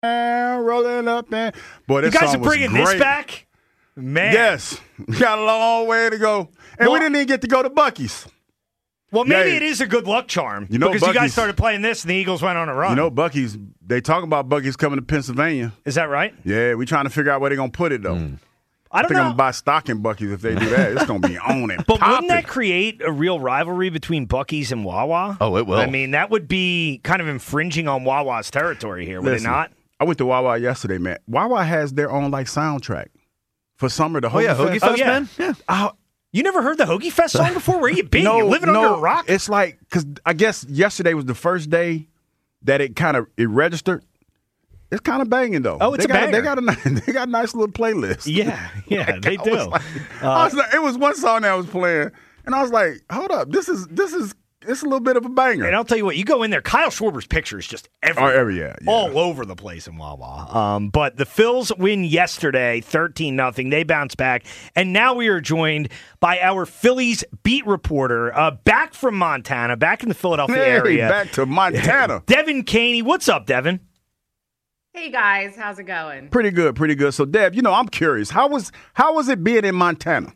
rolling up and boy, You this guys song are bringing was this great. back? Man. Yes, got a long way to go, and we didn't even get to go to Buc-ee's. Well, maybe Yeah. it is a good luck charm. You know, because you guys Buc-ee's- started playing this and the Eagles went on a run. You know, Buc-ee's. They talk about Buc-ee's coming to Pennsylvania. Is that right? Yeah, we trying to figure out where they're gonna put it though. I I don't think I'm know. gonna buy stock in Buc-ee's if they do that. It's gonna be on it. But popping. wouldn't that create a real rivalry between Buc-ee's and Wawa? Oh, it will. I mean, that would be kind of infringing on Wawa's territory here, would Listen, it not? I went to Wawa yesterday, man. Wawa has their own like soundtrack for summer. The Oh, yeah, Hoagie Fest. Fest, yeah. man. Yeah. You never heard the Hoagie Fest song before? Where you been? No, You living under a rock? It's like because I guess yesterday was the first day that it registered. It's kind of banging though. Oh, it's they a got, banger. They got a nice little playlist. Yeah, they I do. was like- it was one song that was playing, and I was like, "Hold up, this is it's a little bit of a banger." And I'll tell you what, you go in there, Kyle Schwarber's picture is just everywhere. Yeah. All over the place in Wawa. But the Phils win yesterday, 13-0. They bounce back. And now we are joined by our Phillies beat reporter, back from Montana, back in the Philadelphia Hey, area. back to Montana. Devin Caney. What's up, Devin? Hey guys, how's it going? Pretty good, pretty good. So, Deb, I'm curious. How was it being in Montana?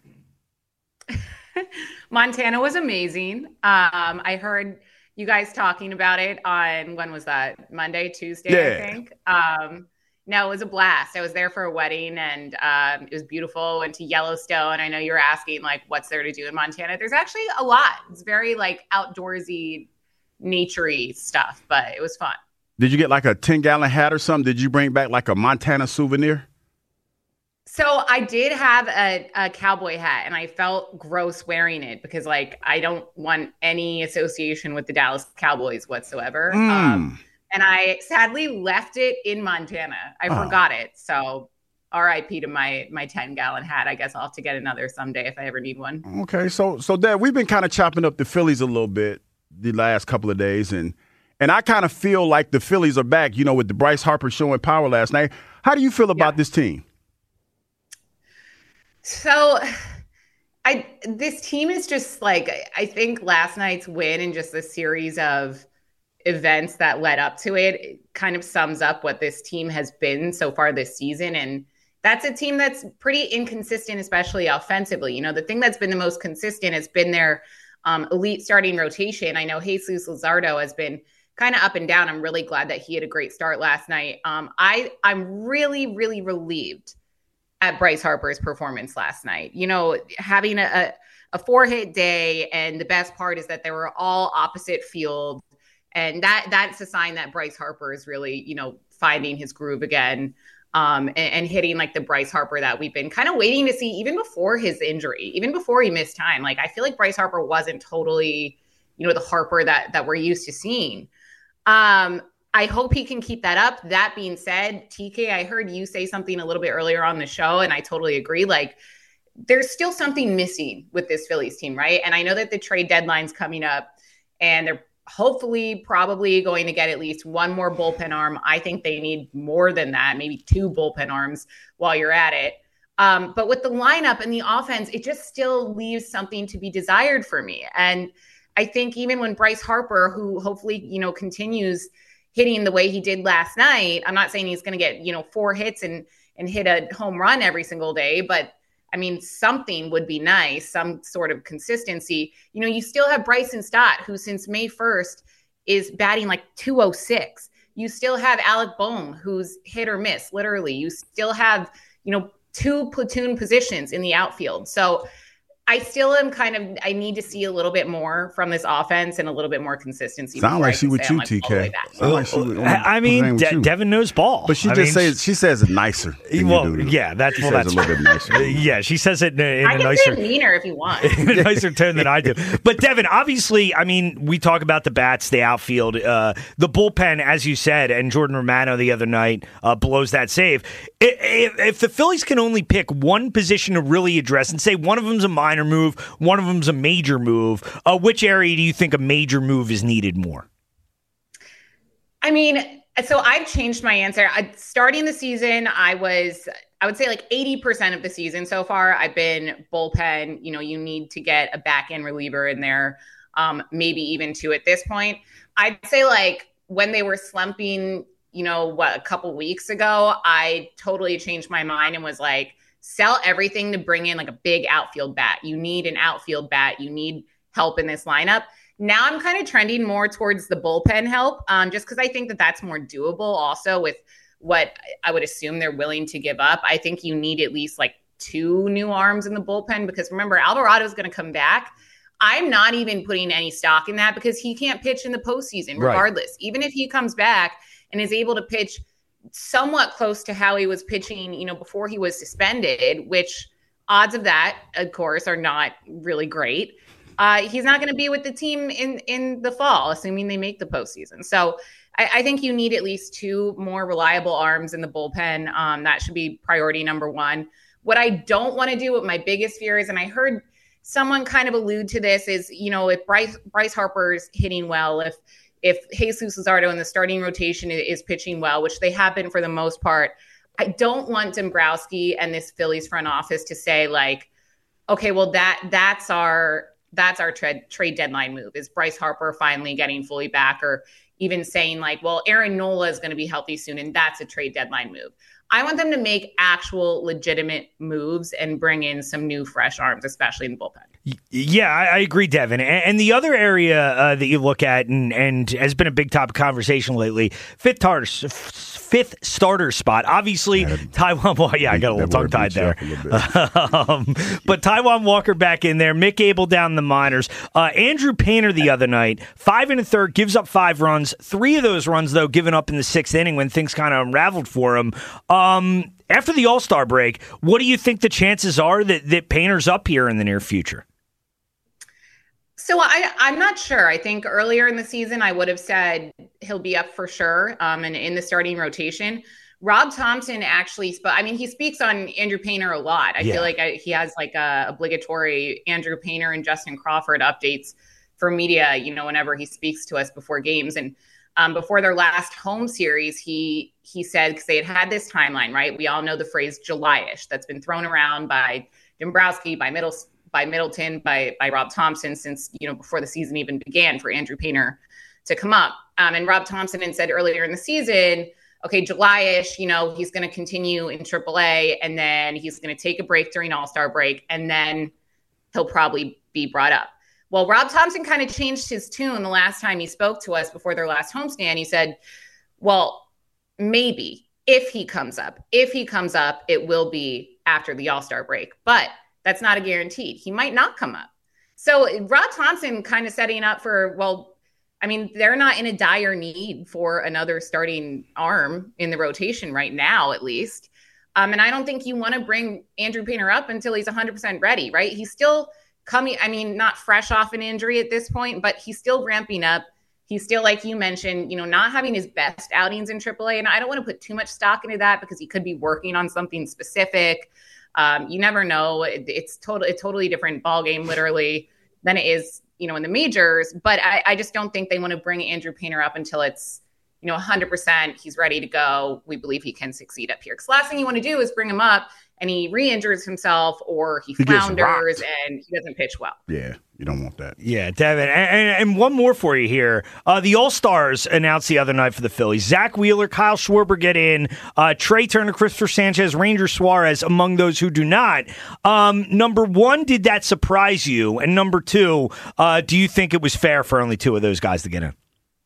Montana was amazing. I heard you guys talking about it on, when was that? Monday, Tuesday, Yeah. I think. No, it was a blast. I was there for a wedding and it was beautiful. Went to Yellowstone. I know you were asking like what's there to do in Montana. There's actually a lot. It's very like outdoorsy, naturey stuff, but it was fun. Did you get like a 10-gallon hat or something? Did you bring back like a Montana souvenir? So I did have a cowboy hat and I felt gross wearing it because like I don't want any association with the Dallas Cowboys whatsoever. And I sadly left it in Montana. I forgot it. So RIP to my 10-gallon hat. I guess I'll have to get another someday if I ever need one. Okay, so Deb, we've been kind of chopping up the Phillies a little bit the last couple of days, and I kind of feel like the Phillies are back, with the Bryce Harper showing power last night. How do you feel about this team? So this team is just like, I think last night's win and just the series of events that led up to it kind of sums up what this team has been so far this season. And that's a team that's pretty inconsistent, especially offensively. The thing that's been the most consistent has been their elite starting rotation. I know Jesus Luzardo has been kind of up and down. I'm really glad that he had a great start last night. I'm really, really relieved at Bryce Harper's performance last night. Having a 4-hit day, and the best part is that they were all opposite field. And that's a sign that Bryce Harper is really, finding his groove again, and hitting like the Bryce Harper that we've been kind of waiting to see even before his injury, even before he missed time. Like, I feel like Bryce Harper wasn't totally, the Harper that we're used to seeing. I hope he can keep that up. That being said, TK, I heard you say something a little bit earlier on the show, and I totally agree. Like, there's still something missing with this Phillies team, right? And I know that the trade deadline's coming up, and they're hopefully probably going to get at least one more bullpen arm. I think they need more than that, maybe 2 bullpen arms while you're at it. But with the lineup and the offense, it just still leaves something to be desired for me. And I think even when Bryce Harper, who hopefully, continues hitting the way he did last night, I'm not saying he's going to get, 4 hits and hit a home run every single day, but I mean, something would be nice, some sort of consistency. You still have Bryson Stott, who since May 1st is batting like 206. You still have Alec Bohm, who's hit or miss, literally. You still have, 2 platoon positions in the outfield. So I still am I need to see a little bit more from this offense and a little bit more consistency. Sound like she with you, TK. TK. Devin knows ball. But she says it nicer. Well, yeah, that's she says it a little bit nicer. Yeah, she says it in I a can nicer, say it meaner if you want. in a nicer tone than I do. But Devin, obviously, we talk about the bats, the outfield, the bullpen, as you said, and Jordan Romano the other night blows that save. If the Phillies can only pick one position to really address and say one of them's a minor move, one of them's a major move, which area do you think a major move is needed more? So I've changed my answer. Starting the season, I would say like 80% of the season so far, I've been bullpen. You need to get a back end reliever in there, maybe even 2 at this point. I'd say like when they were slumping, a couple weeks ago, I totally changed my mind and was like, sell everything to bring in like a big outfield bat. You need an outfield bat. You need help in this lineup. Now I'm kind of trending more towards the bullpen help, just because I think that that's more doable also with what I would assume they're willing to give up. I think you need at least like 2 new arms in the bullpen, because remember, Alvarado is going to come back. I'm not even putting any stock in that because he can't pitch in the postseason regardless. Right. Even if he comes back and is able to pitch somewhat close to how he was pitching, before he was suspended, which odds of that, of course, are not really great. He's not going to be with the team in the fall, assuming they make the postseason. So I think you need at least 2 more reliable arms in the bullpen. That should be priority number 1. What I don't want to do, what my biggest fear is, and I heard someone kind of allude to this, is, if Bryce Harper's hitting well, if Jesus Luzardo in the starting rotation is pitching well, which they have been for the most part, I don't want Dombrowski and this Phillies front office to say like, okay, well that's our trade deadline move, is Bryce Harper finally getting fully back, or even saying like, well, Aaron Nola is going to be healthy soon, and that's a trade deadline move. I want them to make actual legitimate moves and bring in some new fresh arms, especially in the bullpen. Yeah, I agree, Devin. And the other area that you look at and has been a big topic of conversation lately, fifth starter spot. Obviously, Taijuan. Well, yeah, I got a little tongue tied there. But Taijuan Walker back in there. Mick Abel down in the minors. Andrew Painter the other night, 5 1/3, gives up 5 runs. 3 of those runs though given up in the 6th inning when things kind of unraveled for him. After the All-Star break, what do you think the chances are that Painter's up here in the near future? So I'm not sure. I think earlier in the season, I would have said he'll be up for sure, and in the starting rotation. Rob Thompson actually, he speaks on Andrew Painter a lot. I feel like he has like a obligatory Andrew Painter and Justin Crawford updates for media, whenever he speaks to us before games. And before their last home series, he said, because they had this timeline, right? We all know the phrase July-ish that's been thrown around by Dombrowski, by Middleton, by Rob Thompson since, before the season even began, for Andrew Painter to come up. And Rob Thompson had said earlier in the season, okay, July-ish, he's going to continue in AAA, and then he's going to take a break during All-Star break, and then he'll probably be brought up. Well, Rob Thompson kind of changed his tune the last time he spoke to us before their last homestand. He said, well, maybe if he comes up, it will be after the All-Star break, but that's not a guarantee. He might not come up. So Rob Thompson kind of setting up for, they're not in a dire need for another starting arm in the rotation right now, at least. And I don't think you want to bring Andrew Painter up until he's 100% ready, right? He's still coming, not fresh off an injury at this point, but he's still ramping up. He's still, like you mentioned, not having his best outings in AAA. And I don't want to put too much stock into that because he could be working on something specific. You never know. It's a totally different ballgame, literally, than it is, in the majors. But I just don't think they want to bring Andrew Painter up until it's, 100%. He's ready to go. We believe he can succeed up here. Because last thing you want to do is bring him up and he re-injures himself, or he flounders and he doesn't pitch well. Yeah, you don't want that. Yeah, Devin. And one more for you here. The All-Stars announced the other night for the Phillies. Zach Wheeler, Kyle Schwarber get in. Trey Turner, Christopher Sanchez, Ranger Suarez among those who do not. Number 1, did that surprise you? And number 2, do you think it was fair for only 2 of those guys to get in?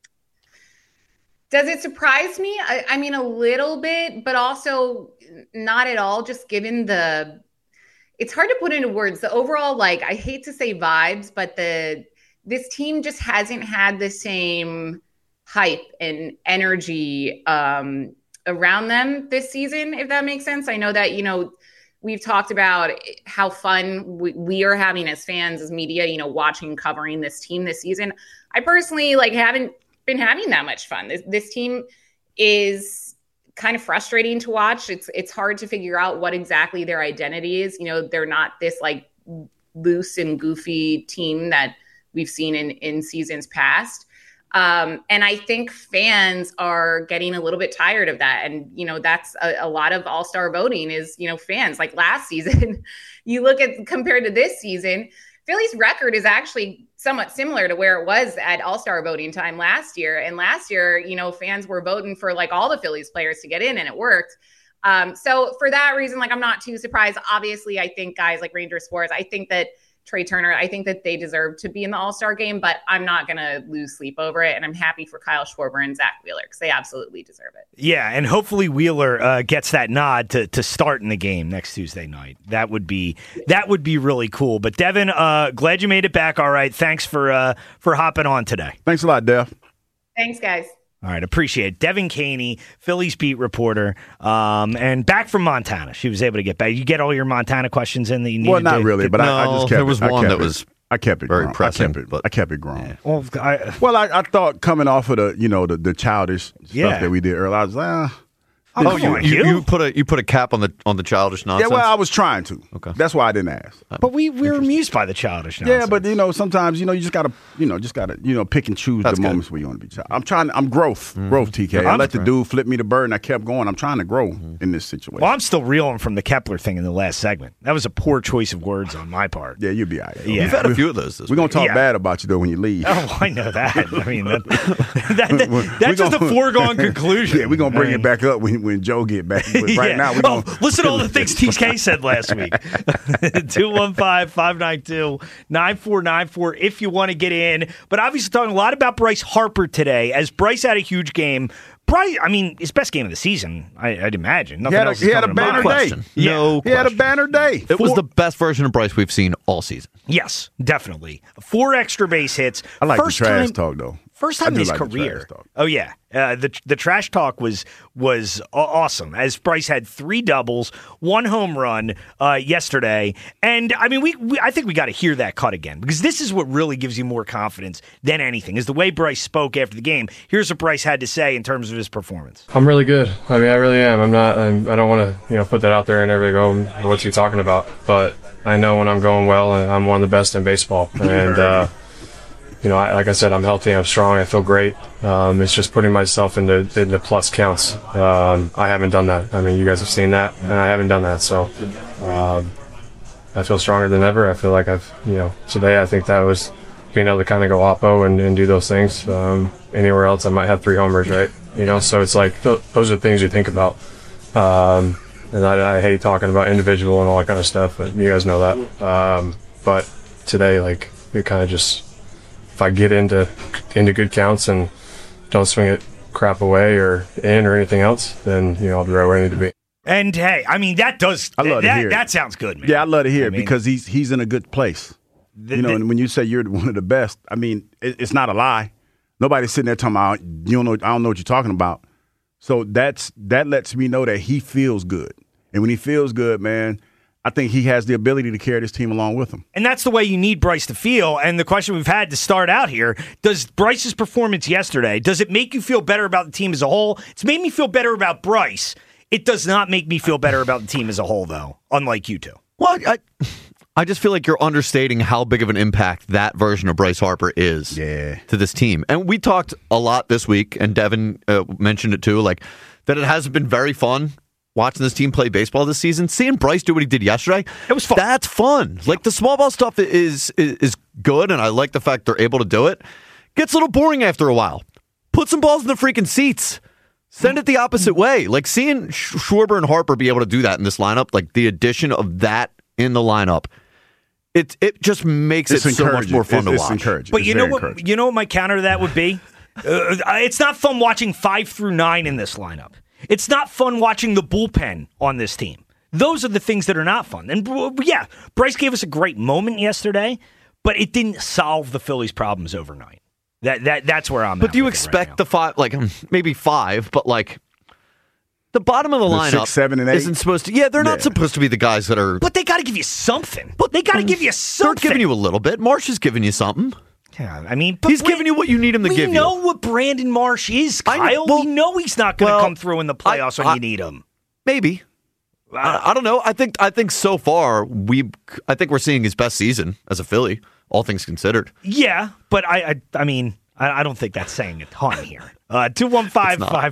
Does it surprise me? A little bit, but also not at all, just given it's hard to put into words. The overall, I hate to say vibes, but this team just hasn't had the same hype and energy around them this season, if that makes sense. I know that, we've talked about how fun we are having as fans, as media, watching, covering this team this season. I personally, haven't been having that much fun. This team is kind of frustrating to watch. It's hard to figure out what exactly their identity is. They're not this loose and goofy team that we've seen in seasons past. And I think fans are getting a little bit tired of that. And, that's a lot of all-star voting is, fans. Like last season, you look at compared to this season, Philly's record is actually somewhat similar to where it was at All-Star voting time last year. And last year, fans were voting for like all the Phillies players to get in, and it worked. So for that reason, like, I'm not too surprised. Obviously, I think guys like Ranger Suarez, I think that Trey Turner, I think that they deserve to be in the All-Star game, but I'm not going to lose sleep over it. And I'm happy for Kyle Schwarber and Zach Wheeler because they absolutely deserve it. Yeah, and hopefully Wheeler gets that nod to start in the game next Tuesday night. That would be really cool. But Devin, glad you made it back. All right, thanks for hopping on today. Thanks a lot, Dev. Thanks, guys. All right, appreciate it. Devin Caney, Phillies beat reporter, and back from Montana. She was able to get back. You get all your Montana questions in that you needed. Well, not really, but I just kept there was one that was. I kept it very grown. pressing, I kept it grown. Yeah. Well, I thought coming off of the childish stuff that we did earlier, I was like, you put a cap on the childish nonsense. Yeah, well, I was trying to. Okay, that's why I didn't ask. But we were amused by the childish nonsense. Yeah, but sometimes you just gotta pick and choose the moments where you want to be child. I'm growth, TK. I let the dude flip me the bird, and I kept going. I'm trying to grow in this situation. Well, I'm still reeling from the Kepler thing in the last segment. That was a poor choice of words on my part. Yeah, you'll be all right. Yeah. You've had a few of those. We're gonna talk bad about you though when you leave. Oh, I know that. I mean, that's just a foregone conclusion. Yeah, we're gonna bring it back up when Joe get back. But right now, listen to all the things TK said last week. 215-592-9494 if you want to get in. But obviously talking a lot about Bryce Harper today, as Bryce had a huge game. Bryce, I mean, his best game of the season, I'd imagine. He had a banner day. No question. He had a banner day. It was the best version of Bryce we've seen all season. Yes, definitely. 4 extra base hits. I like the trash talk, though. First time in his career. Oh, yeah. The trash talk was awesome, as Bryce had 3 doubles, 1 home run yesterday. And, I mean, I think we got to hear that cut again, because this is what really gives you more confidence than anything, is the way Bryce spoke after the game. Here's what Bryce had to say in terms of his performance. I'm really good. I mean, I really am. I don't want to put that out there and everybody go, what's he talking about? But I know when I'm going well, and I'm one of the best in baseball. And, like I said, I'm healthy, I'm strong, I feel great. It's just putting myself into plus counts. I haven't done that. I mean, you guys have seen that, and I haven't done that. So I feel stronger than ever. I feel like today I think that was being able to kind of go oppo and do those things. Anywhere else, I might have 3 homers, right? So it's like those are the things you think about. And I hate talking about individual and all that kind of stuff, but you guys know that. But today, like, we kind of just, if I get into good counts and don't swing it crap away or in or anything else, then I'll be right where I need to be. And hey, I mean, I love to hear it. That sounds good, man. Yeah, I love to hear it because he's in a good place. And when you say you're one of the best, I mean, it's not a lie. Nobody's sitting there talking about I don't know what you're talking about. So that lets me know that he feels good, and when he feels good, man, I think he has the ability to carry this team along with him. And that's the way you need Bryce to feel. And the question we've had to start out here, does Bryce's performance yesterday, does it make you feel better about the team as a whole? It's made me feel better about Bryce. It does not make me feel better about the team as a whole, though, unlike you two. Well, I just feel like you're understating how big of an impact that version of Bryce Harper is to this team. And we talked a lot this week, and Devin mentioned it too, like that it hasn't been very fun watching this team play baseball this season. Seeing Bryce do what he did yesterday, it was fun. That's fun. Like the small ball stuff is good, and I like the fact they're able to do it. Gets a little boring after a while. Put some balls in the freaking seats. Send it the opposite way. Like seeing Schwarber and Harper be able to do that in this lineup, like the addition of that in the lineup, it just makes it so much more fun to watch. Encouraging. But you know what my counter to that would be? It's not fun watching 5 through 9 in this lineup. It's not fun watching the bullpen on this team. Those are the things that are not fun. And yeah, Bryce gave us a great moment yesterday, but it didn't solve the Phillies' problems overnight. That's where I'm at. But do you expect the 5, like maybe 5, but like the bottom of the lineup 6, 7, and 8 isn't supposed to. Yeah, they're not supposed to be the guys that are. But they got to give you something. But they got to give you something. They're giving you a little bit. Marsh is giving you something. Yeah, I mean, he's giving you what you need him to give you. We know what Brandon Marsh is, Kyle. We know he's not going to come through in the playoffs when you need him. Maybe. I don't know. I think so far I think we're seeing his best season as a Philly, all things considered. Yeah, but I mean, I don't think that's saying a ton here.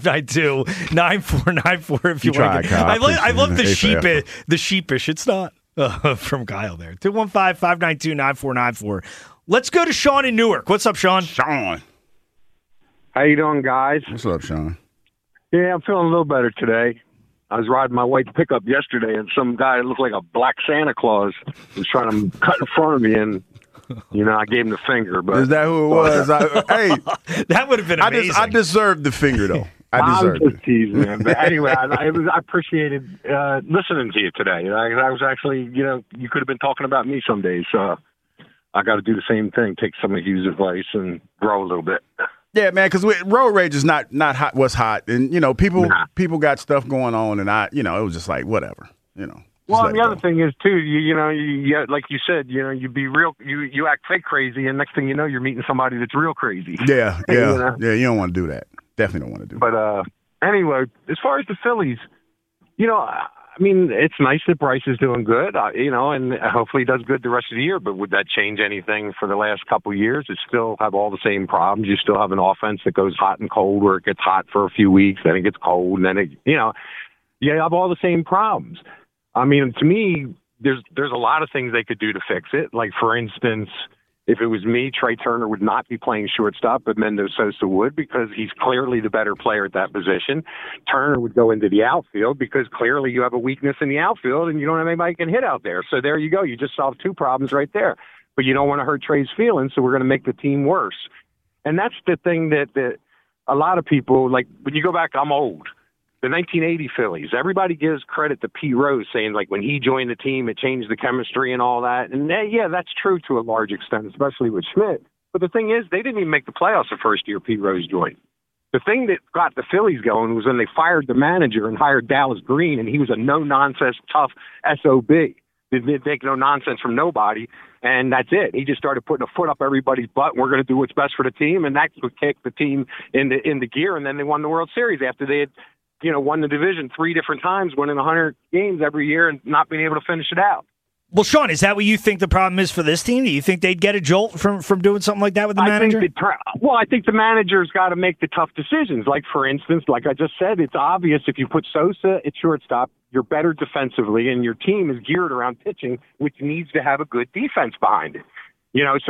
215-592-9494 if you want to. I love the sheepish. It's not. From Kyle there. 215-592-9494. Let's go to Sean in Newark. What's up, Sean? Sean. How you doing, guys? What's up, Sean? Yeah, I'm feeling a little better today. I was riding my white pickup yesterday, and some guy that looked like a black Santa Claus was trying to cut in front of me, and I gave him the finger. But is that who it was? Hey, that would have been amazing. I deserved the finger, though. I'm just teasing, man. But anyway, I appreciated listening to you today. I was actually, you could have been talking about me some days, so I got to do the same thing. Take some of Hugh's advice and grow a little bit. Yeah, man, because road rage is not hot. What's hot, and people got stuff going on, and it was just like whatever, Well, and the other thing is too, you like you said, you be real, you act fake crazy, and next thing you know, you're meeting somebody that's real crazy. Yeah. You don't want to do that. Definitely don't want to do that. But anyway, as far as the Phillies, it's nice that Bryce is doing good, and hopefully he does good the rest of the year. But would that change anything for the last couple of years? It still have all the same problems. You still have an offense that goes hot and cold, where it gets hot for a few weeks, then it gets cold, and then you have all the same problems. I mean, to me, there's a lot of things they could do to fix it. Like, for instance, if it was me, Trey Turner would not be playing shortstop, but Mendo Sosa would, because he's clearly the better player at that position. Turner would go into the outfield because clearly you have a weakness in the outfield and you don't have anybody who can hit out there. So there you go. You just solved two problems right there. But you don't want to hurt Trey's feelings, so we're going to make the team worse. And that's the thing that a lot of people, like, when you go back, I'm old. The 1980 Phillies, everybody gives credit to Pete Rose, saying, like, when he joined the team, it changed the chemistry and all that. And, yeah, that's true to a large extent, especially with Schmidt. But the thing is, they didn't even make the playoffs the first year Pete Rose joined. The thing that got the Phillies going was when they fired the manager and hired Dallas Green, and he was a no-nonsense, tough SOB. Didn't take no nonsense from nobody, and that's it. He just started putting a foot up everybody's butt, and we're going to do what's best for the team, and that would kick the team in the gear, and then they won the World Series after they had won the division 3 different times, winning 100 games every year and not being able to finish it out. Well, Sean, is that what you think the problem is for this team? Do you think they'd get a jolt from doing something like that with the manager? I think the manager's got to make the tough decisions. Like, for instance, like I just said, it's obvious if you put Sosa at shortstop, you're better defensively, and your team is geared around pitching, which needs to have a good defense behind it. So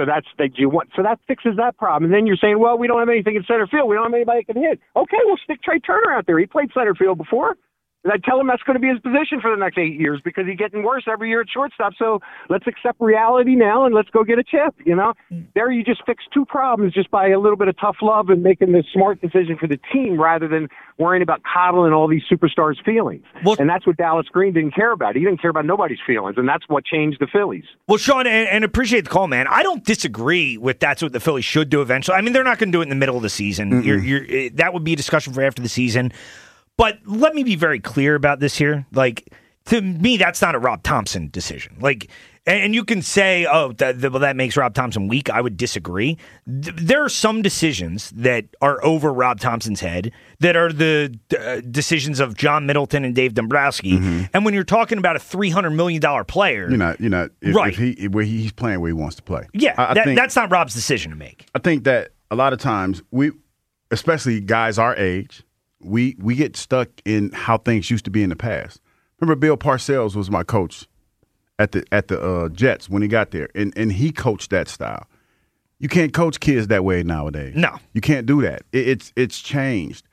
so that fixes that problem. And then you're saying, well, we don't have anything in center field. We don't have anybody that can hit. Okay, we'll stick Trey Turner out there. He played center field before. And I tell him that's going to be his position for the next 8 years because he's getting worse every year at shortstop. So let's accept reality now and let's go get a chip. There you just fix 2 problems just by a little bit of tough love and making the smart decision for the team rather than worrying about coddling all these superstars' feelings. And that's what Dallas Green didn't care about. He didn't care about nobody's feelings, and that's what changed the Phillies. Well, Sean, and appreciate the call, man. I don't disagree with that's what the Phillies should do eventually. I mean, they're not going to do it in the middle of the season. That would be a discussion for after the season. But let me be very clear about this here. Like, to me, that's not a Rob Thompson decision. Like, and you can say, well, that makes Rob Thompson weak. I would disagree. There are some decisions that are over Rob Thompson's head that are the decisions of John Middleton and Dave Dombrowski. Mm-hmm. And when you're talking about a $300 million player, right? If he's playing where he wants to play. Yeah, that's not Rob's decision to make. I think that a lot of times especially guys our age, we get stuck in how things used to be in the past. Remember, Bill Parcells was my coach at the Jets when he got there, and he coached that style. You can't coach kids that way nowadays. No, you can't do that. It's changed.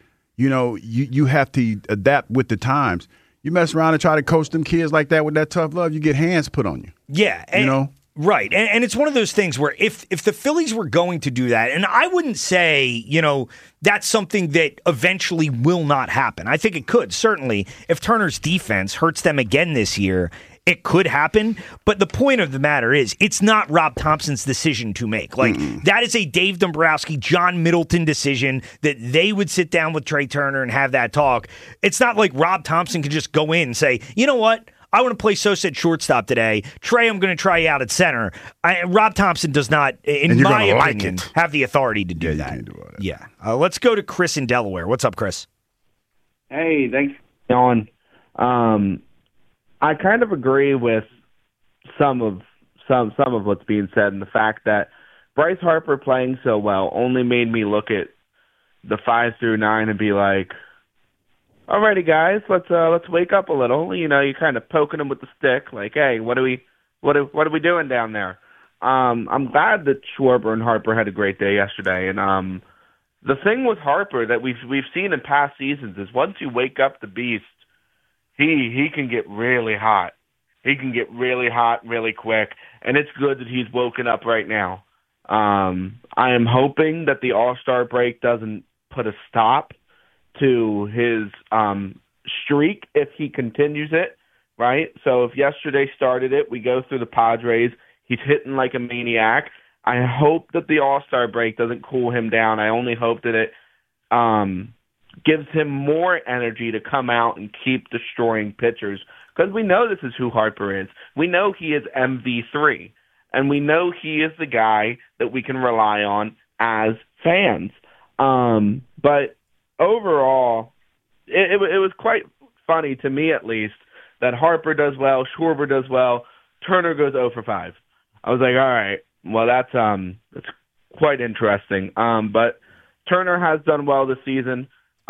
You have to adapt with the times. You mess around and try to coach them kids like that with that tough love, you get hands put on you. Yeah, right. And it's one of those things where if the Phillies were going to do that, and I wouldn't say, that's something that eventually will not happen. I think it could, certainly. If Turner's defense hurts them again this year, it could happen. But the point of the matter is, it's not Rob Thompson's decision to make. Like, that is a Dave Dombrowski, John Middleton decision that they would sit down with Trey Turner and have that talk. It's not like Rob Thompson could just go in and say, you know what? I want to play Sosa at shortstop today. Trey, I'm going to try you out at center. Rob Thompson does not, in my opinion, have the authority to do that. You can't do that. Yeah. Let's go to Chris in Delaware. What's up, Chris? Hey, thanks for on. I kind of agree with some of what's being said, and the fact that Bryce Harper playing so well only made me look at the 5 through 9 and be like, Alrighty, guys, let's wake up a little. You know, you're kind of poking him with the stick, like, hey, what are we doing down there? I'm glad that Schwarber and Harper had a great day yesterday, and the thing with Harper that we've seen in past seasons is once you wake up the beast, he can get really hot. He can get really hot really quick, and it's good that he's woken up right now. I am hoping that the All-Star break doesn't put a stop to his streak if he continues it, right? So if yesterday started it, we go through the Padres, he's hitting like a maniac. I hope that the All-Star break doesn't cool him down. I only hope that it gives him more energy to come out and keep destroying pitchers, because we know this is who Harper is. We know he is MV3, and we know he is the guy that we can rely on as fans. But overall, it was quite funny to me, at least, that Harper does well, Schwarber does well, Turner goes 0 for 5. I was like, all right, well, that's quite interesting. But Turner has done well this season.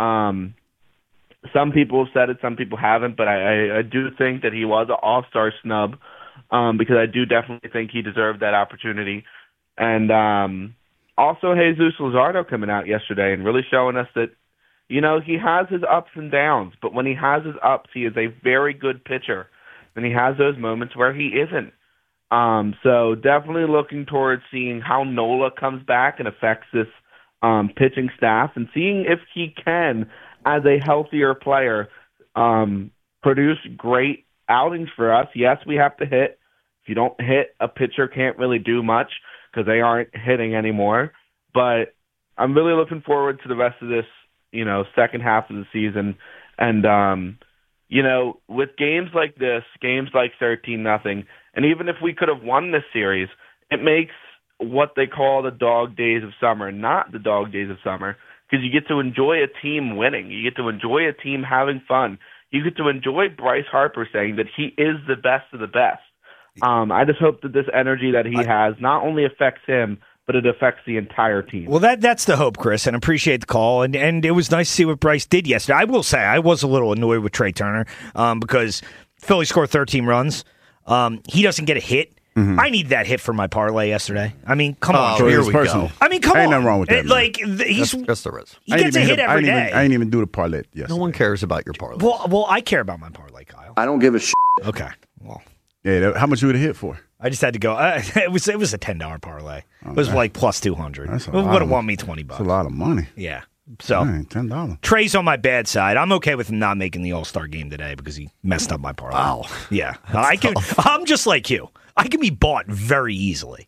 Some people have said it, some people haven't, but I do think that he was an all-star snub because I do definitely think he deserved that opportunity. And also Jesus Luzardo coming out yesterday and really showing us that, you know, he has his ups and downs, but when he has his ups, he is a very good pitcher. And he has those moments where he isn't. So definitely looking towards seeing how Nola comes back and affects this pitching staff, and seeing if he can, as a healthier player, produce great outings for us. Yes, we have to hit. If you don't hit, a pitcher can't really do much because they aren't hitting anymore. But I'm really looking forward to the rest of this, you know, second half of the season. And, you know, with games like this, games like 13-0, and even if we could have won this series, it makes what they call the dog days of summer not the dog days of summer, because you get to enjoy a team winning. You get to enjoy a team having fun. You get to enjoy Bryce Harper saying that he is the best of the best. I just hope that this energy that he has not only affects him, but it affects the entire team. Well, that's the hope, Chris, and appreciate the call. And it was nice to see what Bryce did yesterday. I will say I was a little annoyed with Trey Turner because Philly scored 13 runs. He doesn't get a hit. Mm-hmm. I need that hit for my parlay yesterday. I mean, come on. So here we go. I mean, come on. Ain't nothing wrong with that. Like, yes, there is. He gets a hit every day. I ain't even do the parlay yesterday. No one cares about your parlay. Well, I care about my parlay, Kyle. I don't give a shit. Okay. Well, yeah. How much you would have hit for? I just had to go. It was a $10 parlay. It was like plus 200. It would have won me $20. That's a lot of money. Yeah. So $10. Trey's on my bad side. I'm okay with him not making the All-Star game today because he messed up my parlay. Wow. Yeah. I'm just like you. I can be bought very easily.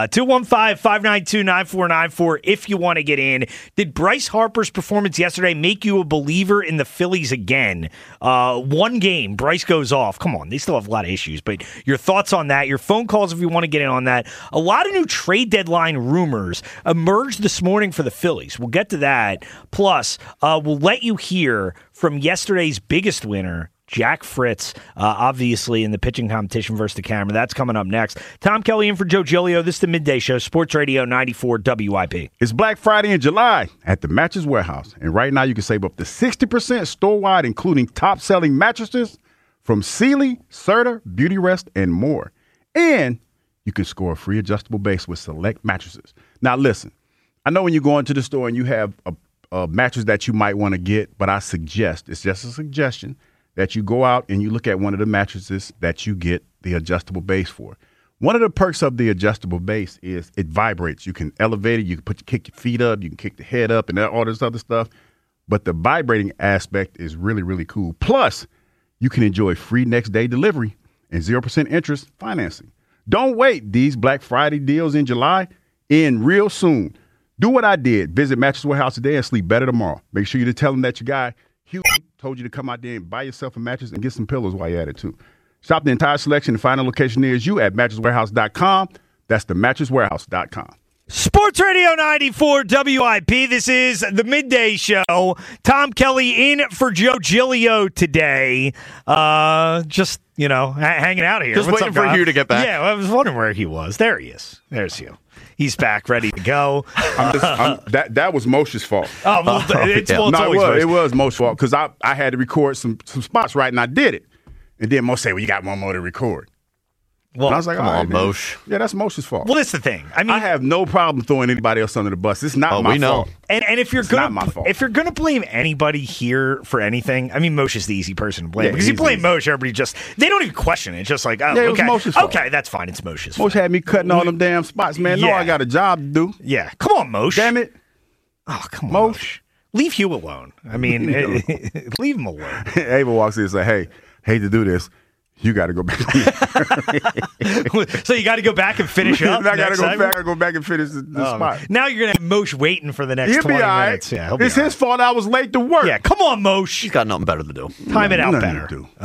215-592-9494 if you want to get in. Did Bryce Harper's performance yesterday make you a believer in the Phillies again? One game, Bryce goes off. Come on, they still have a lot of issues, but your thoughts on that, your phone calls if you want to get in on that. A lot of new trade deadline rumors emerged this morning for the Phillies. We'll get to that. Plus, we'll let you hear from yesterday's biggest winner, Jack Fritz, obviously in the pitching competition versus the camera. That's coming up next. Tom Kelly in for Joe Giglio. This is the Midday Show, Sports Radio 94 WIP. It's Black Friday in July at the Mattress Warehouse. And right now you can save up to 60% store-wide, including top-selling mattresses from Sealy, Serta, Beauty Rest, and more. And you can score a free adjustable base with select mattresses. Now listen, I know when you go into the store and you have a mattress that you might want to get, but I suggest, it's just a suggestion, that you go out and you look at one of the mattresses that you get the adjustable base for. One of the perks of the adjustable base is it vibrates. You can elevate it. You can kick your feet up. You can kick the head up and all this other stuff. But the vibrating aspect is really, really cool. Plus, you can enjoy free next day delivery and 0% interest financing. Don't wait. These Black Friday deals in July end real soon. Do what I did. Visit Mattress Warehouse today and sleep better tomorrow. Make sure you tell them that your guy, Hugh, told you to come out there and buy yourself a mattress and get some pillows while you're at it, too. Shop the entire selection and find a location near you at mattresswarehouse.com. That's the mattresswarehouse.com. Sports Radio 94 WIP. This is the midday show. Tom Kelly in for Joe Giglio today. Just, hanging out here. Just What's waiting up, for Hugh to get back. Yeah, I was wondering where he was. There he is. There's Hugh. He's back, ready to go. That was Moshe's fault. Oh, well, it's always it was Moshe's fault because I had to record some spots right, and I did it. And then Moshe said, well, you got one more to record. Well, and I was like, come on, Moshe. Yeah, that's Moshe's fault. Well, that's the thing. I mean, I have no problem throwing anybody else under the bus. It's not my fault. And if you're gonna blame anybody here for anything, I mean, Moshe's the easy person to blame because you blame Moshe, everybody they don't even question it. It's just like, oh, it okay, was Moshe's fault. Okay, that's fine. It's Moshe's fault. Moshe had me cutting all them damn spots, man. No, I got a job to do. Yeah, come on, Moshe. Damn it. Oh, come on, Moshe. Leave Hugh alone. I mean, leave him alone. Ava walks in and says, hey, hate to do this. You got to go back. So you got to go back and finish up. I got to go back and finish the spot. Now you're gonna have Moshe waiting for the next 20 minutes. Yeah, it's his fault. I was late to work. Yeah, come on, Moshe. He's got nothing better to do. Time it out better.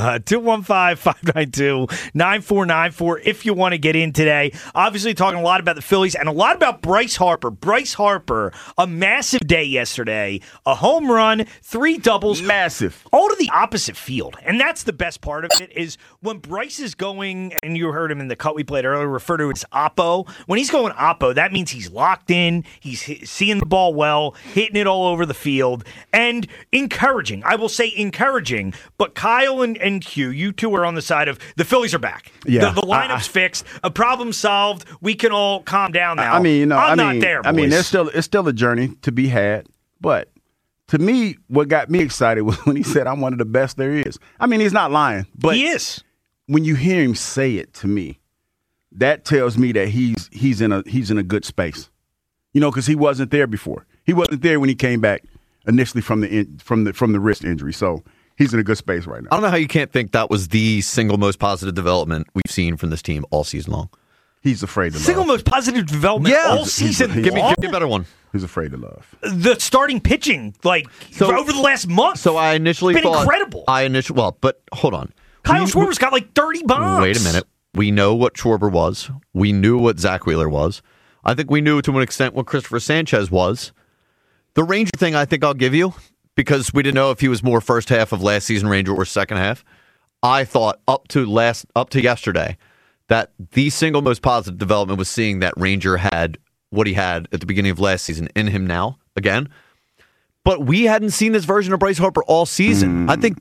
215-592-9494 if you want to get in today. Obviously, talking a lot about the Phillies and a lot about Bryce Harper. Bryce Harper, a massive day yesterday. A home run, 3 doubles. Massive. All to the opposite field. And that's the best part of it is when Bryce is going, and you heard him in the cut we played earlier, refer to it as oppo. When he's going oppo, that means he's locked in, he's seeing the ball well, hitting it all over the field, and encouraging. I will say encouraging, but Kyle and Hugh, you two are on the side of the Phillies are back. Yeah. The lineup's fixed, a problem solved, we can all calm down now. I'm not there, boys. I mean, it's still a journey to be had, but to me, what got me excited was when he said, I'm one of the best there is. I mean, he's not lying, but he is. When you hear him say it to me, that tells me that he's in a good space. Because he wasn't there before. He wasn't there when he came back initially from the wrist injury. So he's in a good space right now. I don't know how you can't think that was the single most positive development we've seen from this team all season long. He's afraid to love. Single most positive development all season long? Give me a better one. He's afraid to love. The starting pitching, over the last month. So I initially thought incredible. But hold on. Kyle Schwarber's got 30 bombs. Wait a minute. We know what Schwarber was. We knew what Zach Wheeler was. I think we knew to an extent what Christopher Sanchez was. The Ranger thing I think I'll give you because we didn't know if he was more first half of last season Ranger or second half. I thought up to yesterday that the single most positive development was seeing that Ranger had what he had at the beginning of last season in him now again. But we hadn't seen this version of Bryce Harper all season. I think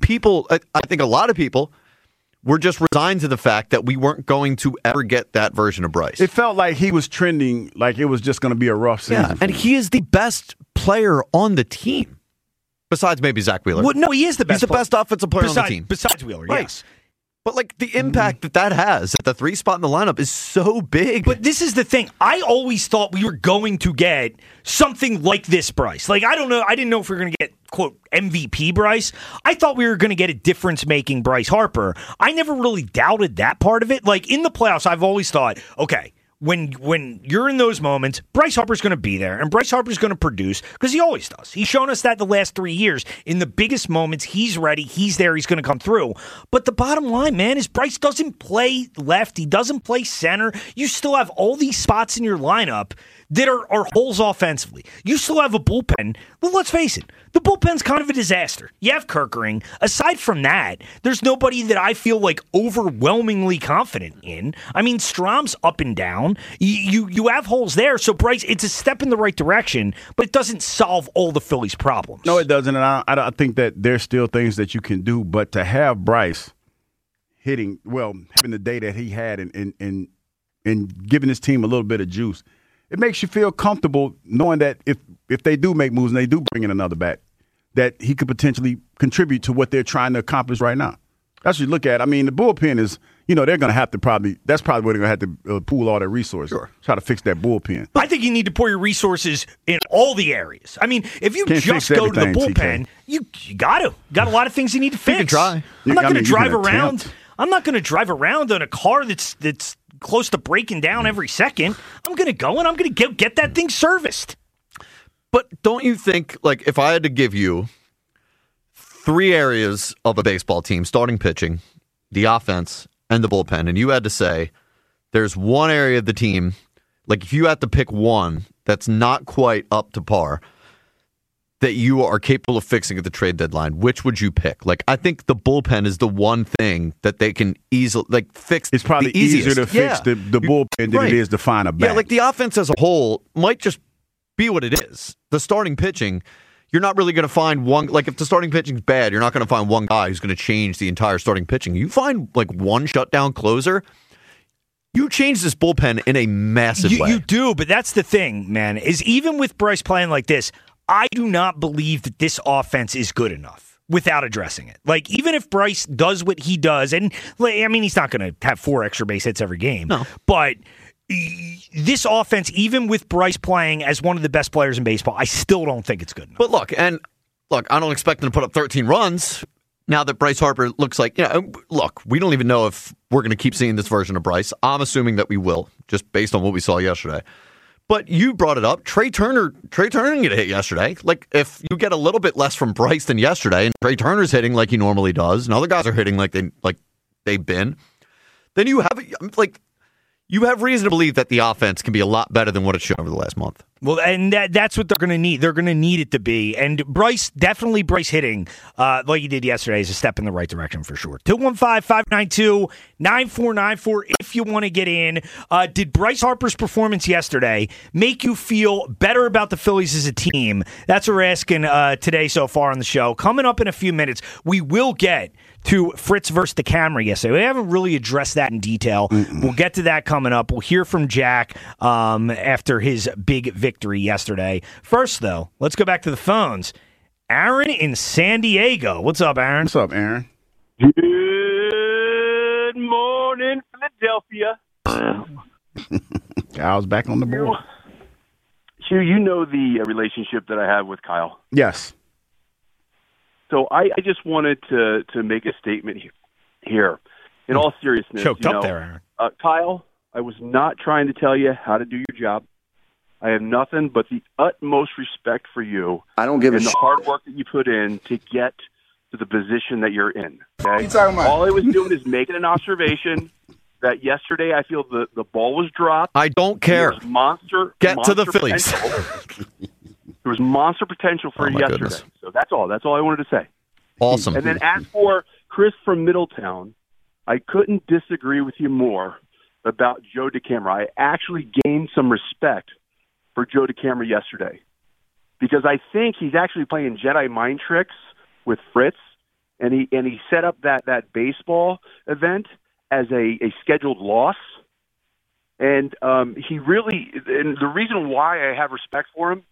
a lot of people were just resigned to the fact that we weren't going to ever get that version of Bryce. It felt like he was trending like it was just going to be a rough season. Yeah, and he is the best player on the team. Besides maybe Zach Wheeler. Well, no, he is the best. He's the best offensive player on the team. Besides Wheeler, right. Yes. But the impact that has at the 3 spot in the lineup is so big. But this is the thing. I always thought we were going to get something like this Bryce. I don't know. I didn't know if we were going to get, quote, MVP Bryce. I thought we were going to get a difference-making Bryce Harper. I never really doubted that part of it. In the playoffs, I've always thought, okay, when you're in those moments, Bryce Harper's going to be there, and Bryce Harper's going to produce, because he always does. He's shown us that the last 3 years. In the biggest moments, he's ready, he's there, he's going to come through. But the bottom line, man, is Bryce doesn't play left, he doesn't play center. You still have all these spots in your lineup that are holes offensively. You still have a bullpen. Well, let's face it, the bullpen's kind of a disaster. You have Kerkering. Aside from that, there's nobody that I feel overwhelmingly confident in. I mean, Strom's up and down. You have holes there. So, Bryce, it's a step in the right direction, but it doesn't solve all the Phillies' problems. No, it doesn't. And I think that there's still things that you can do. But to have Bryce having the day that he had and giving his team a little bit of juice, it makes you feel comfortable knowing that if they do make moves and they do bring in another bat, that he could potentially contribute to what they're trying to accomplish right now. That's what you look at. I mean, the bullpen is, they're going to have to that's probably where they're going to have to pool all their resources. Sure. Try to fix that bullpen. I think you need to pour your resources in all the areas. I mean, if you just go to the bullpen, you got to. Got a lot of things you need to fix. You can try. I'm not going to drive around. I'm not going to drive around in a car that's close to breaking down every second. I'm going to go and I'm going to get that thing serviced. But don't you think, if I had to give you 3 areas of a baseball team, starting pitching, the offense, and the bullpen, and you had to say there's one area of the team, if you had to pick one that's not quite up to par that you are capable of fixing at the trade deadline, which would you pick? Like, I think the bullpen is the one thing that they can easily fix. It's probably the easiest. easier to fix the bullpen than it is to find a bat. Yeah, like the offense as a whole might just be what it is. The starting pitching, you're not really going to find one. Like, if the starting pitching's bad, you're not going to find one guy who's going to change the entire starting pitching. You find like one shutdown closer, you change this bullpen in a massive way. You do, but that's the thing, man, is even with Bryce playing like this, I do not believe that this offense is good enough without addressing it. Like, even if Bryce does what he does, and I mean, he's not going to have 4 extra base hits every game, but this offense, even with Bryce playing as one of the best players in baseball, I still don't think it's good enough. But look, I don't expect them to put up 13 runs now that Bryce Harper looks like, look, we don't even know if we're going to keep seeing this version of Bryce. I'm assuming that we will, just based on what we saw yesterday. But you brought it up. Trey Turner didn't get a hit yesterday. Like, if you get a little bit less from Bryce than yesterday, and Trey Turner's hitting like he normally does, and other guys are hitting like they've been, then you have reason to believe that the offense can be a lot better than what it's shown over the last month. Well, and that's what they're going to need. They're going to need it to be. And Bryce hitting like he did yesterday is a step in the right direction for sure. 215-592-9494 if you want to get in. Did Bryce Harper's performance yesterday make you feel better about the Phillies as a team? That's what we're asking today so far on the show. Coming up in a few minutes, we will get to Fritz versus the camera yesterday. We haven't really addressed that in detail. We'll get to that coming up. We'll hear from Jack after his big victory yesterday. First, though, let's go back to the phones. Aaron in San Diego. What's up, Aaron? What's up, Aaron? Good morning, Philadelphia. I was back on the board. Hugh, you know the relationship that I have with Kyle. Yes. So I just wanted to make a statement here. In all seriousness, choked up there, Aaron. Kyle, I was not trying to tell you how to do your job. I have nothing but the utmost respect for you. I don't give a shit. And the hard work that you put in to get to the position that you're in. Okay? All I was doing is making an observation that yesterday I feel the ball was dropped. I don't care. There was monster to the Phillies. There was monster potential for you yesterday. Goodness. So that's all. That's all I wanted to say. Awesome. And then as for Chris from Middletown, I couldn't disagree with you more about Joe DeCamara. I actually gained some respect for Joe DeCamara yesterday because I think he's actually playing Jedi mind tricks with Fritz, and he set up that baseball event as a scheduled loss. And he really, and the reason why I have respect for him,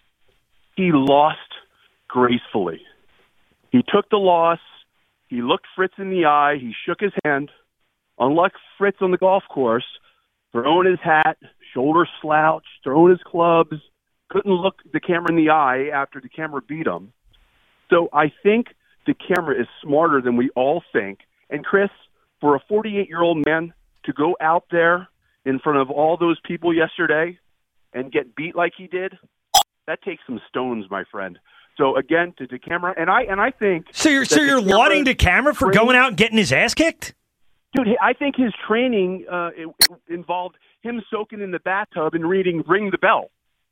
he lost gracefully. He took the loss. He looked Fritz in the eye. He shook his hand. Unlike Fritz on the golf course, throwing his hat, shoulder slouched, throwing his clubs, couldn't look DeCamara in the eye after DeCamara beat him. So I think DeCamara is smarter than we all think. And Chris, for a 48-year-old man to go out there in front of all those people yesterday and get beat like he did, that takes some stones, my friend. So again, to DeCamara, and I think so. You're lauding DeCamara for going out and getting his ass kicked, dude. I think his training involved him soaking in the bathtub and reading "Ring the Bell."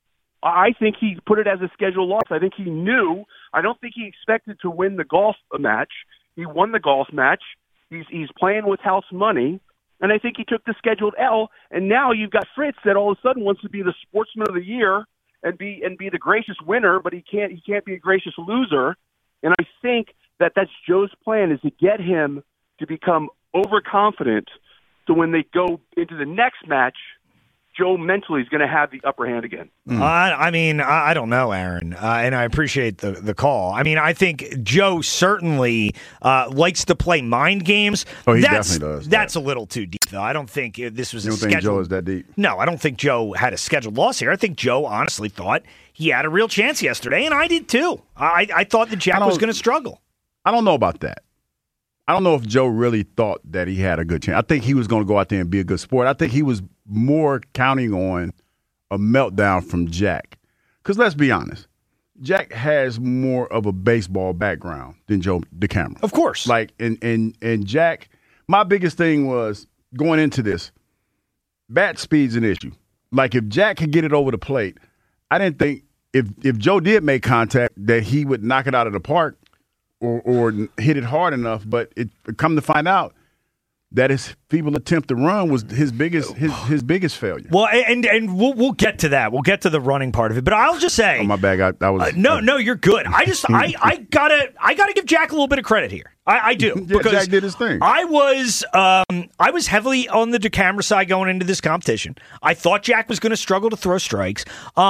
I think he put it as a scheduled loss. I think he knew. I don't think he expected to win the golf match. He won the golf match. He's playing with house money, and I think he took the scheduled L. And now you've got Fritz that all of a sudden wants to be the sportsman of the year and be the gracious winner, but he can't be a gracious loser. And I think that's Joe's plan, is to get him to become overconfident, so when they go into the next match, Joe mentally is going to have the upper hand again. I mean, I don't know, Aaron, and I appreciate the call. I mean, I think Joe certainly likes to play mind games. Oh, he definitely does. That's a little too deep, though. I don't think this was you a don't think scheduled. Joe is that deep? No, I don't think Joe had a scheduled loss here. I think Joe honestly thought he had a real chance yesterday, and I did too. I thought that Jack was going to struggle. I don't know about that. I don't know if Joe really thought that he had a good chance. I think he was going to go out there and be a good sport. I think he was more counting on a meltdown from Jack. Because let's be honest, Jack has more of a baseball background than Joe DeCamara. Of course. Like, and Jack, my biggest thing was going into this, bat speed's an issue. Like, if Jack could get it over the plate, I didn't think if Joe did make contact that he would knock it out of the park or hit it hard enough. But it come to find out that his feeble attempt to run was his biggest failure. Well, and we'll get to that. We'll get to the running part of it. But I'll just say, oh my bad, I was no, you're good. I gotta give Jack a little bit of credit here. I do because Jack did his thing. I was heavily on the DeCamara side going into this competition. I thought Jack was going to struggle to throw strikes.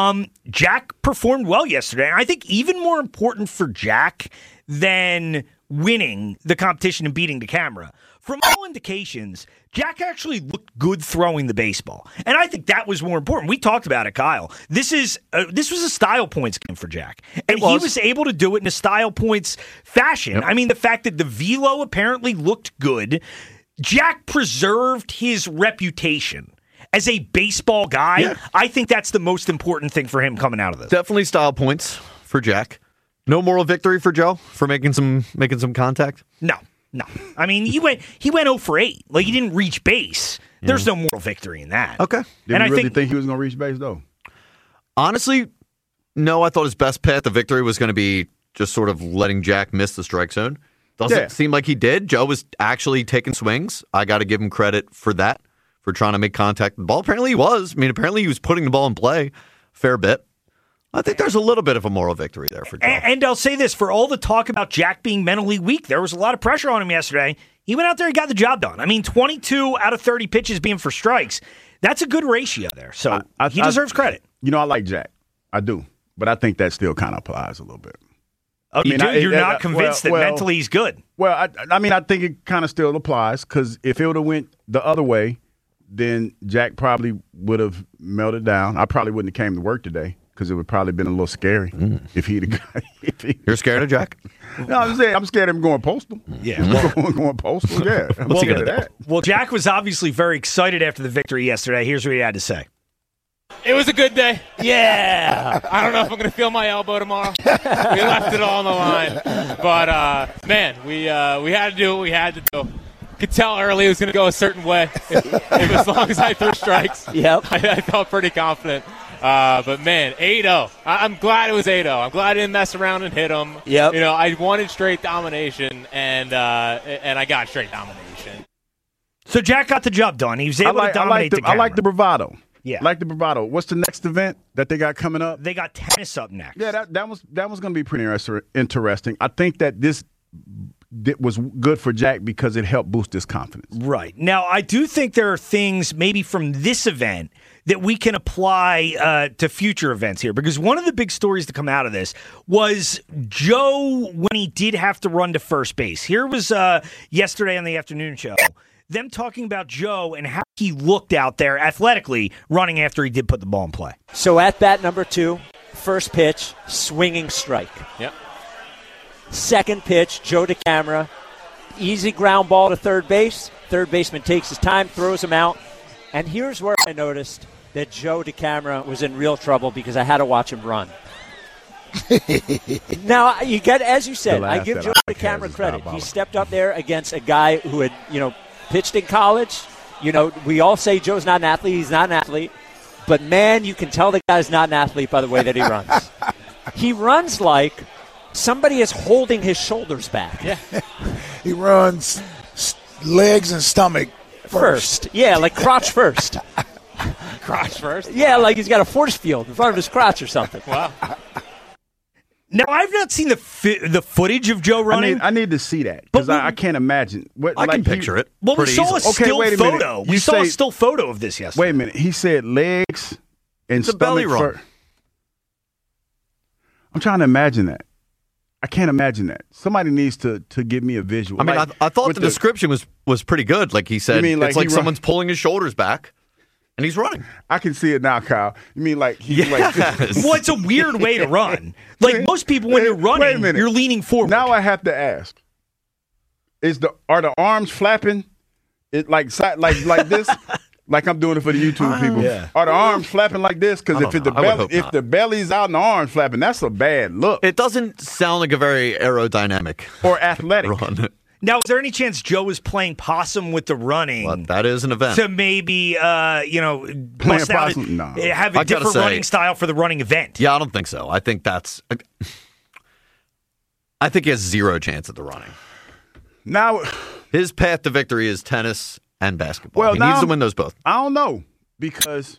Jack performed well yesterday, and I think even more important for Jack than winning the competition and beating DeCamara. From all indications, Jack actually looked good throwing the baseball. And I think that was more important. We talked about it, Kyle. This was a style points game for Jack. And he was able to do it in a style points fashion. Yep. I mean, the fact that the velo apparently looked good. Jack preserved his reputation as a baseball guy. Yeah. I think that's the most important thing for him coming out of this. Definitely style points for Jack. No moral victory for Joe for making some contact? No. I mean, he went 0 for 8. Like, he didn't reach base. There's no moral victory in that. Okay. Did you really think he was going to reach base, though? Honestly, no. I thought his best path to victory was going to be just sort of letting Jack miss the strike zone. Doesn't seem like he did. Joe was actually taking swings. I got to give him credit for that, for trying to make contact with the ball. Apparently he was. I mean, apparently he was putting the ball in play a fair bit. I think there's a little bit of a moral victory there for Joe. And I'll say this, for all the talk about Jack being mentally weak, there was a lot of pressure on him yesterday. He went out there and got the job done. I mean, 22 out of 30 pitches being for strikes. That's a good ratio there. So he deserves credit. You know, I like Jack. I do. But I think that still kind of applies a little bit. You're not convinced that mentally he's good? Well, I mean, I think it kind of still applies because if it would have went the other way, then Jack probably would have melted down. I probably wouldn't have came to work today. Because it would probably been a little scary if he'd have got. You're scared of Jack? No, I'm saying I'm scared of him going postal. Yeah, going postal. Yeah, I'm scared of that. Well, Jack was obviously very excited after the victory yesterday. Here's what he had to say. It was a good day. Yeah. I don't know if I'm going to feel my elbow tomorrow. We left it all on the line, but man, we had to do what we had to do. Could tell early it was going to go a certain way. If as long as I threw strikes, I felt pretty confident. But man, 8-0. I'm glad it was 8-0. I'm glad I didn't mess around and hit him. Yep. You know, I wanted straight domination, and I got straight domination. So Jack got the job done. He was able to dominate I like the bravado. Yeah. I like the bravado. What's the next event that they got coming up? They got tennis up next. Yeah, that was going to be pretty interesting. I think that this was good for Jack because it helped boost his confidence. Right. Now, I do think there are things maybe from this event that we can apply to future events here, because one of the big stories to come out of this was Joe when he did have to run to first base. Here was yesterday on the afternoon show, them talking about Joe and how he looked out there athletically running after he did put the ball in play. So at bat number 2, first pitch, swinging strike. Yep. Second pitch, Joe DeCamara, easy ground ball to third base. Third baseman takes his time, throws him out. And here's where I noticed that Joe DeCamara was in real trouble because I had to watch him run. Now, you get, as you said, I give Joe DeCamara credit. He stepped up there against a guy who had, pitched in college. We all say Joe's not an athlete. He's not an athlete. But, man, you can tell the guy's not an athlete by the way that he runs. He runs like somebody is holding his shoulders back. Yeah. He runs legs and stomach first. Yeah, like crotch first. Crotch first? Yeah, like he's got a force field in front of his crotch or something. Wow. Now, I've not seen the footage of Joe running. I need to see that because I can't imagine. I can picture it. Well, we saw a still photo. We saw a still photo of this yesterday. Wait a minute. He said legs and stomach belly run. I'm trying to imagine that. I can't imagine that. Somebody needs to give me a visual. I mean, I thought the description was pretty good. Like he said, it's like someone's pulling his shoulders back, and he's running. I can see it now, Kyle. You mean like he's like this? Well, it's a weird way to run. Like most people, when you're running, you're leaning forward. Now I have to ask: are the arms flapping? It like this? Like I'm doing it for the YouTube people. Yeah. Are the arms flapping like this? Because if the belly's out and the arms flapping, that's a bad look. It doesn't sound like a very aerodynamic or athletic run. Now, is there any chance Joe is playing possum with the running? Well, that is an event. To maybe, bust out have a different running style for the running event? Yeah, I don't think so. I think he has zero chance at the running. Now, his path to victory is tennis and basketball. He needs to win those both. I don't know, because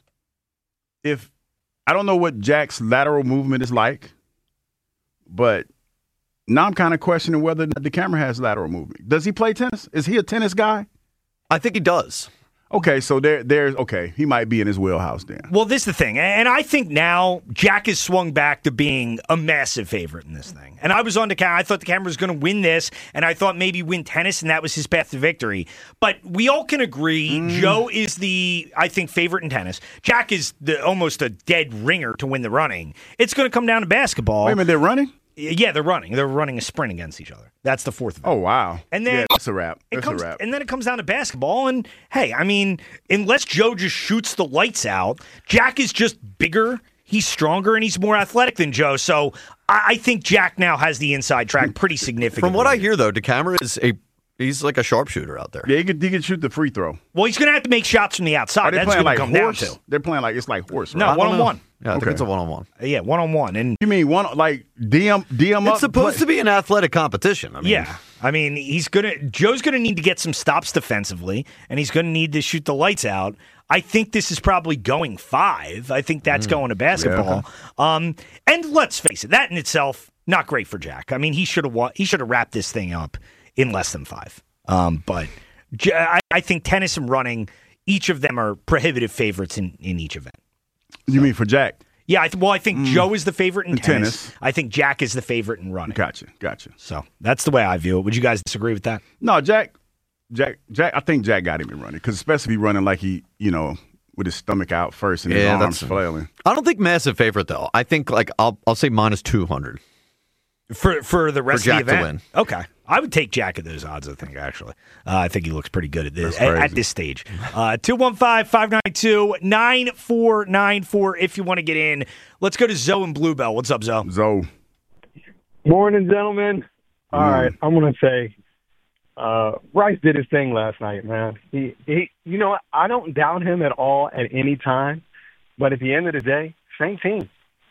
I don't know what Jack's lateral movement is like, but now I'm kind of questioning whether DeCamera has lateral movement. Does he play tennis? Is he a tennis guy? I think he does. Okay, so he might be in his wheelhouse then. Well, this is the thing, and I think now Jack has swung back to being a massive favorite in this thing. And I was on DeCamera. I thought DeCamera was going to win this, and I thought maybe win tennis, and that was his path to victory. But we all can agree Joe is I think, favorite in tennis. Jack is almost a dead ringer to win the running. It's going to come down to basketball. Wait a minute, they're running? Yeah, they're running. They're running a sprint against each other. That's the fourth event. Oh, wow. And then that's a wrap. That's a wrap. And then it comes down to basketball. And, hey, I mean, unless Joe just shoots the lights out, Jack is just bigger, he's stronger, and he's more athletic than Joe. So I think Jack now has the inside track pretty significantly. From what I hear, though, DeCamera he's like a sharpshooter out there. Yeah, he could shoot the free throw. Well, he's going to have to make shots from the outside. That's going to come down to. They're playing like it's like horse, right? No, one-on-one. Yeah, I think it's a one-on-one. Yeah, one-on-one. And you mean like DM up? It's supposed to be an athletic competition. I mean, Joe's gonna need to get some stops defensively, and he's gonna need to shoot the lights out. I think this is probably going 5. I think that's going to basketball. Yeah. And let's face it, that in itself not great for Jack. I mean, he should have wrapped this thing up in less than 5. But I think tennis and running, each of them are prohibitive favorites in each event. You mean for Jack? Yeah, I think Joe is the favorite in tennis. I think Jack is the favorite in running. Gotcha. So that's the way I view it. Would you guys disagree with that? No, Jack. I think Jack got him in running, because especially if he running like he, with his stomach out first and his arms flailing. I don't think massive favorite though. I think I'll say minus 200 for the rest for Jack of the event. To win. Okay. I would take Jack at those odds, I think, actually. I think he looks pretty good at this stage. 215-592-9494 if you want to get in. Let's go to Zoe and Bluebell. What's up, Zoe? Zoe. Morning, gentlemen. All right, I'm going to say Bryce did his thing last night, man. He I don't doubt him at all at any time, but at the end of the day, same team.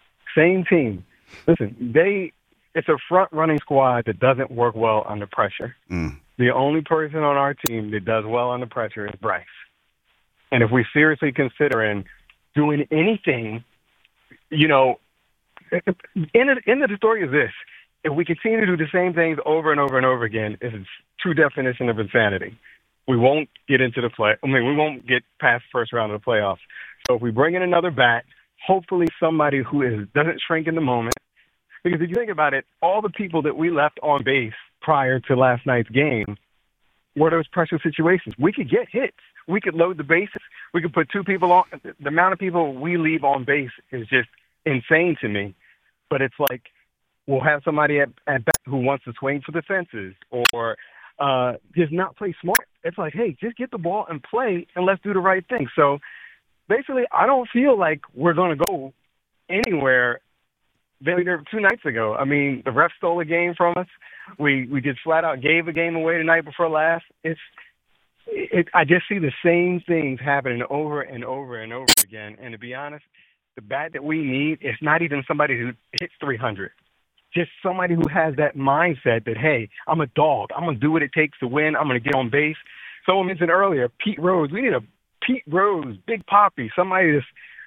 Listen, it's a front-running squad that doesn't work well under pressure. The only person on our team that does well under pressure is Bryce. And if we're seriously considering doing anything, end of the story is this. If we continue to do the same things over and over and over again, it's a true definition of insanity. We won't get into we won't get past the first round of the playoffs. So if we bring in another bat, hopefully somebody who doesn't shrink in the moment. Because if you think about it, all the people that we left on base prior to last night's game were those pressure situations. We could get hits. We could load the bases. We could put 2 people on. The amount of people we leave on base is just insane to me. But it's like we'll have somebody at bat who wants to swing for the fences or just not play smart. It's like, hey, just get the ball and play, and let's do the right thing. So basically, I don't feel like we're going to go anywhere. 2 nights ago, I mean, the ref stole a game from us. We just flat out gave a game away the night before last. I just see the same things happening over and over and over again. And to be honest, the bat that we need is not even somebody who hits 300. Just somebody who has that mindset that, hey, I'm a dog. I'm going to do what it takes to win. I'm going to get on base. Someone mentioned earlier, Pete Rose. We need a Pete Rose, Big Poppy, somebody that's,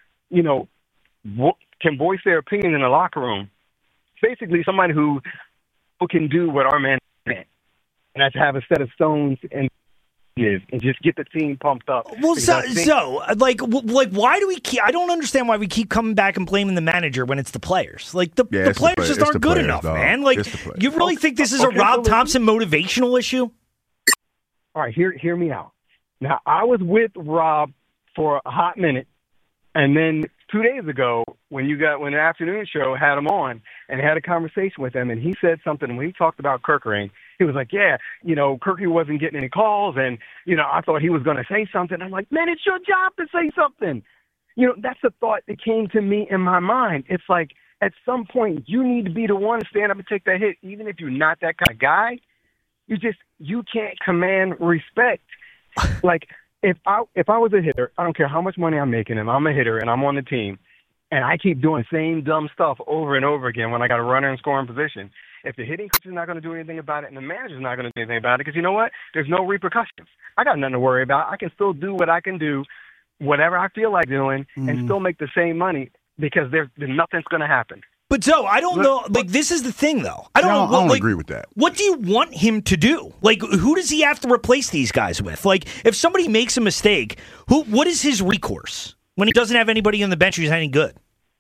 can voice their opinion in the locker room. Basically, somebody who can do what our man can't, and that's have a set of stones and just get the team pumped up. Well, why do we keep? I don't understand why we keep coming back and blaming the manager when it's the players. Like the players just aren't good enough, man. Like, you really think this is a Rob Thompson motivational issue? All right, hear me out. Now, I was with Rob for a hot minute, and then 2 days ago, when the afternoon show had him on and had a conversation with him, and he said something when he talked about Kerkering, he was like, Kirky wasn't getting any calls, and, I thought he was going to say something. I'm like, man, it's your job to say something. That's a thought that came to me in my mind. It's like, at some point, you need to be the one to stand up and take that hit, even if you're not that kind of guy. You can't command respect. Like, if I was a hitter, I don't care how much money I'm making, and I'm a hitter and I'm on the team, and I keep doing the same dumb stuff over and over again when I got a runner in scoring position. If the hitting coach is not going to do anything about it and the manager's not going to do anything about it, because you know what? There's no repercussions. I got nothing to worry about. I can still do what I can do, whatever I feel like doing, and still make the same money because nothing's going to happen. But Zoe, I don't know. Like, this is the thing, though. I don't agree with that. What do you want him to do? Like, who does he have to replace these guys with? Like, if somebody makes a mistake, what is his recourse when he doesn't have anybody on the bench who's any good?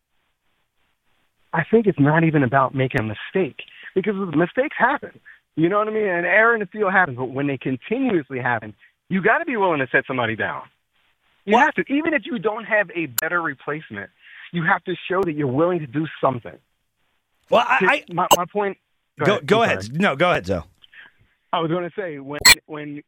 I think it's not even about making a mistake, because mistakes happen. You know what I mean? An error in the field happens, but when they continuously happen, you got to be willing to set somebody down. You have to, even if you don't have a better replacement, you have to show that you're willing to do something. Well, my point. Go ahead. No, go ahead, Zoe. I was going to say when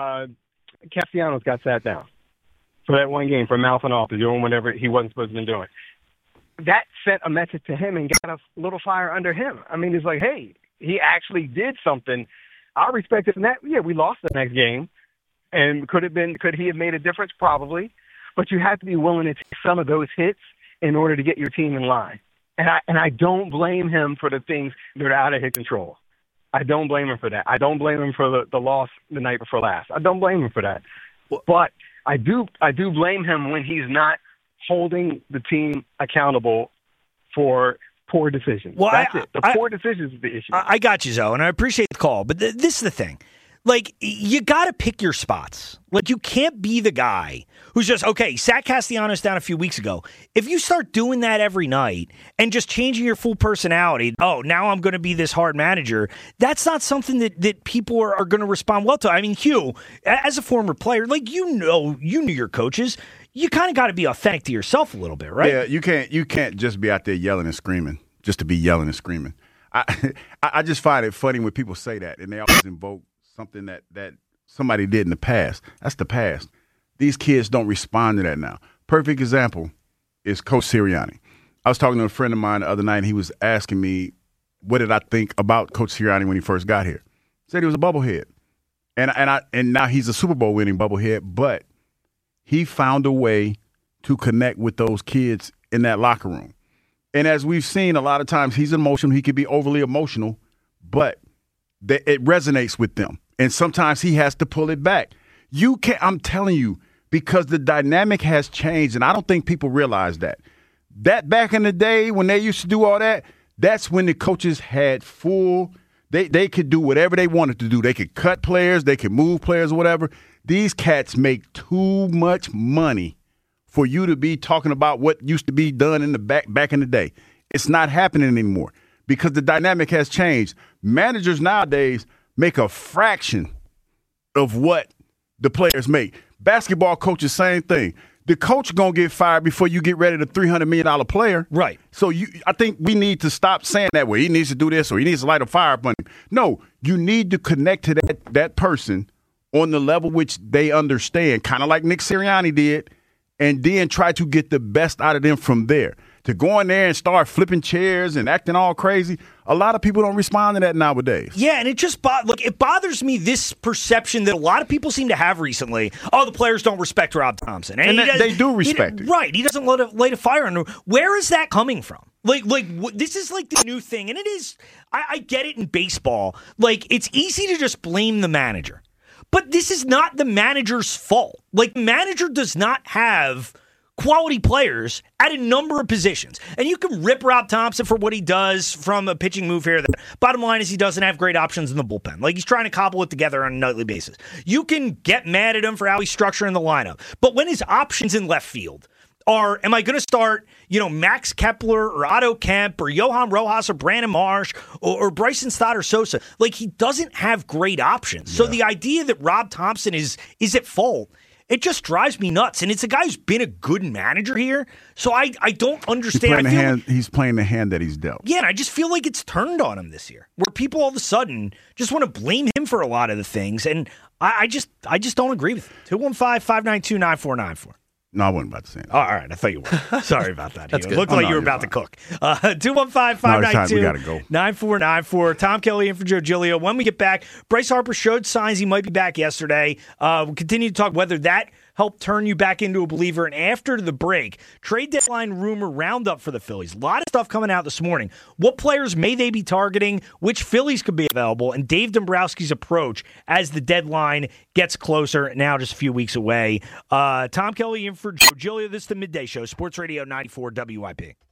Castellanos got sat down for that one game for mouthing off, doing whatever he wasn't supposed to be doing, that sent a message to him and got a little fire under him. I mean, it's like, hey, he actually did something. I respect it. And that, yeah, we lost the next game, and could he have made a difference? Probably, but you have to be willing to take some of those hits in order to get your team in line. And I don't blame him for the things that are out of his control. I don't blame him for that. I don't blame him for the loss the night before last. I don't blame him for that. But I do blame him when he's not holding the team accountable for poor decisions. Well, that's it. The poor decisions is the issue. I got you, Zoe, and I appreciate the call. But this is the thing. Like, you got to pick your spots. Like, you can't be the guy who's just, okay, sat Castellanos down a few weeks ago. If you start doing that every night and just changing your full personality, now I'm going to be this hard manager, that's not something that people are going to respond well to. I mean, Hugh, as a former player, like, you knew your coaches. You kind of got to be authentic to yourself a little bit, right? Yeah, you can't just be out there yelling and screaming just to be yelling and screaming. I just find it funny when people say that, and they always invoke something that somebody did in the past. That's the past. These kids don't respond to that now. Perfect example is Coach Sirianni. I was talking to a friend of mine the other night, and he was asking me, what did I think about Coach Sirianni when he first got here? Said he was a bubblehead. And now he's a Super Bowl winning bubblehead, but he found a way to connect with those kids in that locker room. And as we've seen, a lot of times he's emotional. He can be overly emotional, but it resonates with them. And sometimes he has to pull it back. I'm telling you, because the dynamic has changed, and I don't think people realize that. That back in the day when they used to do all that, that's when the coaches had they could do whatever they wanted to do. They could cut players, they could move players or whatever. These cats make too much money for you to be talking about what used to be done in the back in the day. It's not happening anymore because the dynamic has changed. Managers nowadays make a fraction of what the players make. Basketball coaches, same thing. The coach going to get fired before you get ready to $300 million player. Right. So I think we need to stop saying that way. He needs to do this or he needs to light a fire up on him. No, you need to connect to that person on the level which they understand, kind of like Nick Sirianni did, and then try to get the best out of them from there. To go in there and start flipping chairs and acting all crazy, a lot of people don't respond to that nowadays. Yeah, and it just it bothers me, this perception that a lot of people seem to have recently. Oh, the players don't respect Rob Thompson. And they do respect it. Right, he doesn't light a fire under. Where is that coming from? Like this is like the new thing, and it is. I get it in baseball. Like, it's easy to just blame the manager. But this is not the manager's fault. Like, the manager does not have quality players at a number of positions. And you can rip Rob Thompson for what he does from a pitching move here. The bottom line is he doesn't have great options in the bullpen. Like, he's trying to cobble it together on a nightly basis. You can get mad at him for how he's structuring the lineup. But when his options in left field are, am I going to start, Max Kepler or Otto Kemp or Johan Rojas or Brandon Marsh or Bryson Stott or Sosa? Like, he doesn't have great options. Yeah. So the idea that Rob Thompson is at fault, it just drives me nuts. And it's a guy who's been a good manager here. So I don't understand. He's playing the hand that he's dealt. Yeah, and I just feel like it's turned on him this year, where people all of a sudden just want to blame him for a lot of the things. And I just don't agree with it. 215-592-9494. No, I wasn't about to say that. Oh, all right, I thought you were. Sorry about that. That's It good. looked like you were about to cook. 215-592-9494. Tom Kelly in for Joe Giglio. When we get back, Bryce Harper showed signs he might be back yesterday. We'll continue to talk whether that helped turn you back into a believer. And after the break, trade deadline rumor roundup for the Phillies. A lot of stuff coming out this morning. What players may they be targeting? Which Phillies could be available? And Dave Dombrowski's approach as the deadline gets closer, now just a few weeks away. Tom Kelly in for Joe Giglio. This is the Midday Show, Sports Radio 94 WIP.